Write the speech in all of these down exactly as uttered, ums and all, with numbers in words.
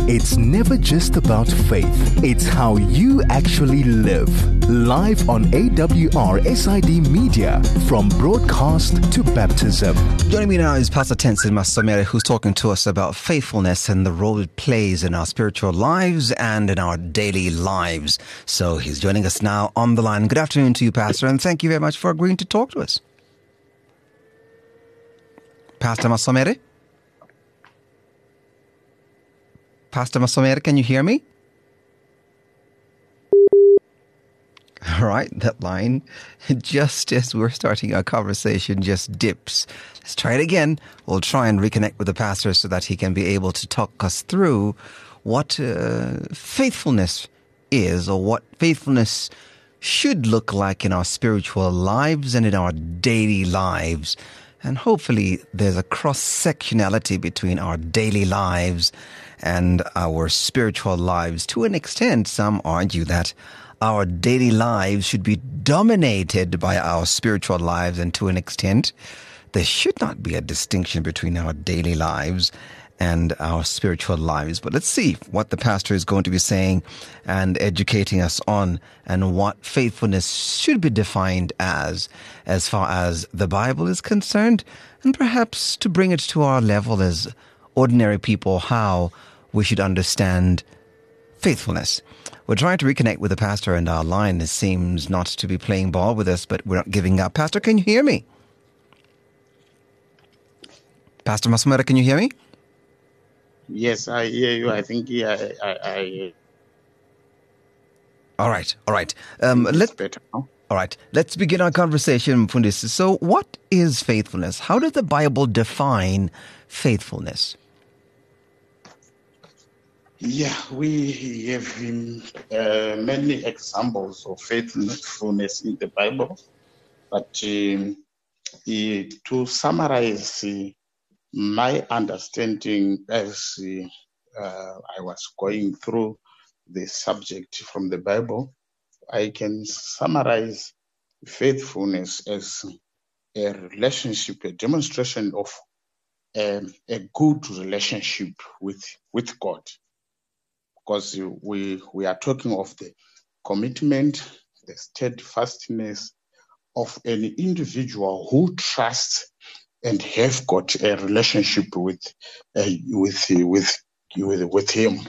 It's never just about faith. It's how you actually live. Live on A W R S I D Media, from broadcast to baptism. Joining me now is Pastor Tenzin Masomere, who's talking to us about faithfulness and the role it plays in our spiritual lives and in our daily lives. So he's joining us now on the line. Good afternoon to you, Pastor, and thank you very much for agreeing to talk to us. Pastor Masomere? Pastor Masomere, can you hear me? All right, that line, just as we're starting our conversation, just dips. Let's try it again. We'll try and reconnect with the pastor so that he can be able to talk us through what uh, faithfulness is, or what faithfulness should look like in our spiritual lives and in our daily lives. And hopefully there's a cross-sectionality between our daily lives and our spiritual lives. To an extent, some argue that our daily lives should be dominated by our spiritual lives, and to an extent, there should not be a distinction between our daily lives and our spiritual lives. But let's see what the pastor is going to be saying and educating us on, and what faithfulness should be defined as, as far as the Bible is concerned, and perhaps to bring it to our level as ordinary people, how we should understand faithfulness. We're trying to reconnect with the pastor, and our line seems not to be playing ball with us, but we're not giving up. Pastor, can you hear me? Pastor Masomere, can you hear me? Yes, I hear you. I think yeah, I, I, I All right, all right. Um, let's better now. All right, let's begin our conversation, Mfundisi. So, what is faithfulness? How does the Bible define faithfulness? Yeah, we have um, uh, many examples of faithfulness in the Bible, but um, uh, to summarize uh, my understanding as uh, uh, I was going through the subject from the Bible, I can summarize faithfulness as a relationship, a demonstration of um, a good relationship with with God. Because we we are talking of the commitment, the steadfastness of an individual who trusts and have got a relationship with uh, with with with with him.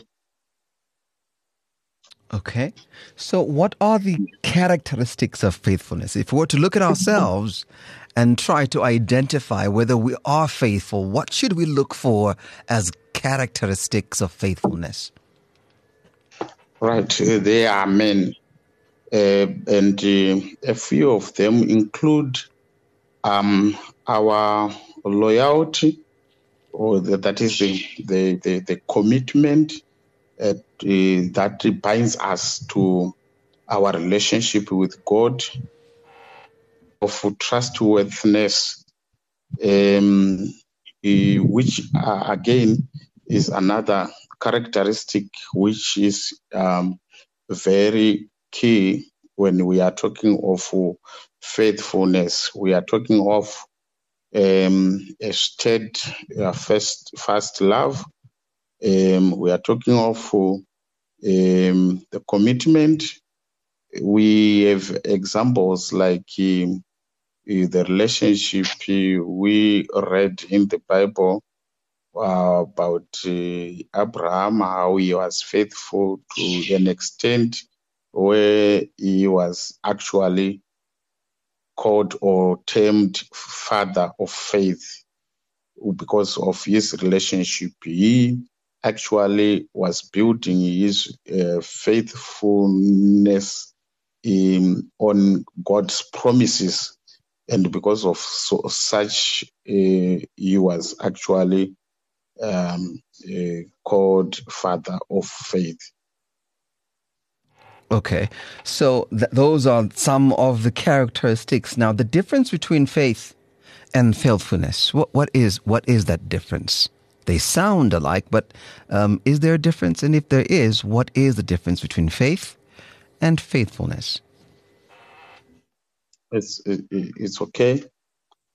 Okay. So what are the characteristics of faithfulness? If we were to look at ourselves and try to identify whether we are faithful, what should we look for as characteristics of faithfulness? Right. Uh, there are many. Uh, and uh, a few of them include um, our loyalty, or the, that is the, the, the, the commitment uh, that binds us to our relationship with God, of trustworthiness, um, uh, which uh, again is another characteristic which is um, very key when we are talking of faithfulness. We are talking of um, a stead, uh, first, first love. Um, we are talking of um, the commitment. We have examples like um, the relationship we read in the Bible uh, about uh, Abraham, how he was faithful to an extent where he was actually called or termed father of faith because of his relationship. He actually was building his uh, faithfulness in, on God's promises, and because of so, such, uh, he was actually um, uh, called father of faith. Okay, so th- those are some of the characteristics. Now, the difference between faith and faithfulness, what what is what is that difference? They sound alike, but um, is there a difference? And if there is, what is the difference between faith and faithfulness? It's it, it's okay.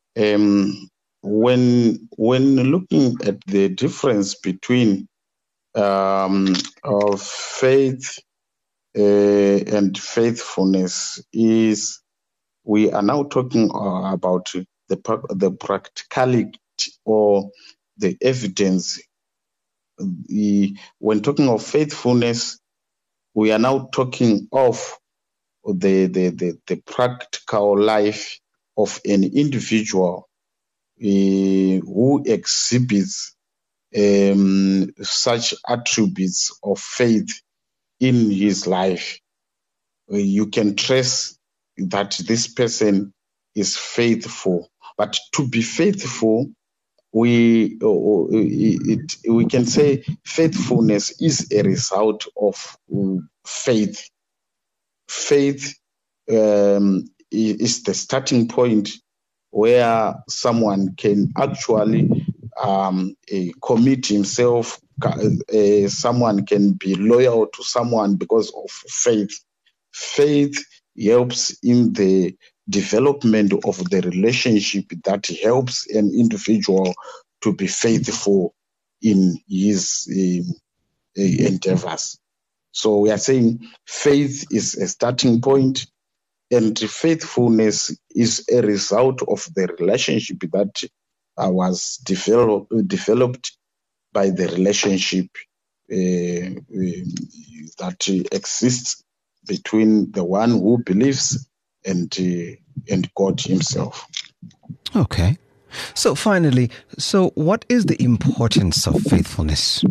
Um, when when looking at the difference between um, of faith uh, and faithfulness is we are now talking uh, about the the practicality or the evidence. The, when talking of faithfulness, we are now talking of the the, the, the practical life of an individual uh, who exhibits um, such attributes of faith in his life. Uh, you can trace that this person is faithful. But to be faithful, we uh, it, we can say faithfulness is a result of faith. Faith um, is the starting point where someone can actually um, uh, commit himself. Uh, someone can be loyal to someone because of faith. Faith helps in the development of the relationship that helps an individual to be faithful in his uh, uh, endeavors. So we are saying faith is a starting point, and faithfulness is a result of the relationship that uh, was develop, developed by the relationship uh, uh, that exists between the one who believes and uh, and God himself. Okay. So finally, so what is the importance of faithfulness?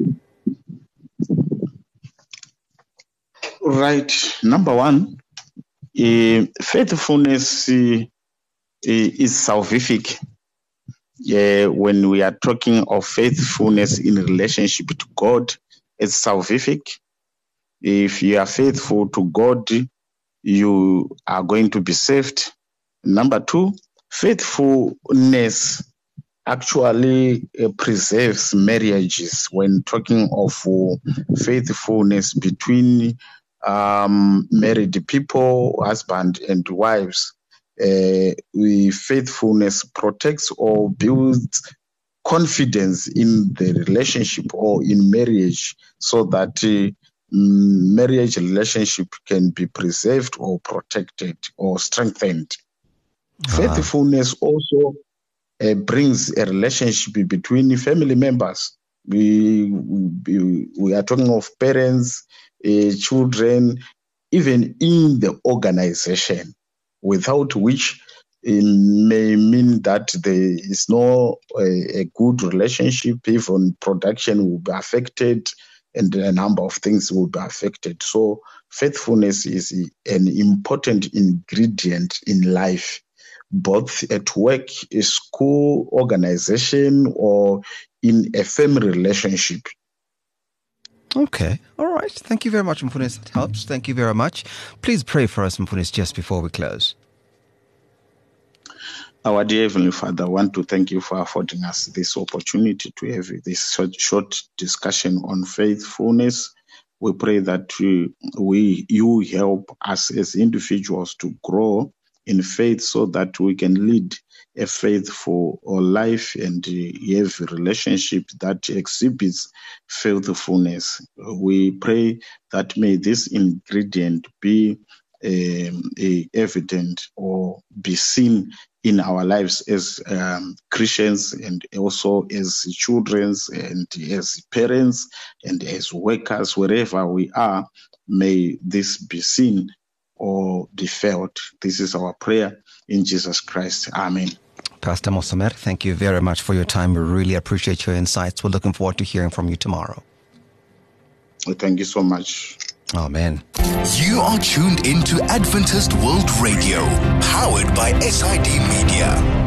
Right. Number one, uh, faithfulness uh, is salvific. Uh, when we are talking of faithfulness in relationship to God, it's salvific. If you are faithful to God, you are going to be saved. Number two, faithfulness actually uh, preserves marriages. When talking of uh, faithfulness between um, married people, husband and wives, uh, we, faithfulness protects or builds confidence in the relationship or in marriage, so that uh, marriage relationship can be preserved or protected or strengthened. Uh-huh. Faithfulness also uh, brings a relationship between family members. We we, we are talking of parents, uh, children, even in the organization, without which it may mean that there is no uh, a good relationship. Even production will be affected, and a number of things will be affected. So faithfulness is an important ingredient in life, both at work, a school, organization, or in a family relationship. Okay. All right. Thank you very much, Mfunis. That helps. Thank you very much. Please pray for us, Mfunis, just before we close. Our dear Heavenly Father, I want to thank you for affording us this opportunity to have this short, short discussion on faithfulness. We pray that we, we, you help us as individuals to grow in faith, so that we can lead a faithful life and have a relationship that exhibits faithfulness. We pray that may this ingredient be um, a evident or be seen in our lives as um, Christians, and also as children, and as parents, and as workers, wherever we are. May this be seen or be felt. This is our prayer in Jesus Christ. Amen. Pastor Mosamer, thank you very much for your time. We really appreciate your insights. We're looking forward to hearing from you tomorrow. Thank you so much. Amen. You are tuned into Adventist World Radio, powered by S I D Media.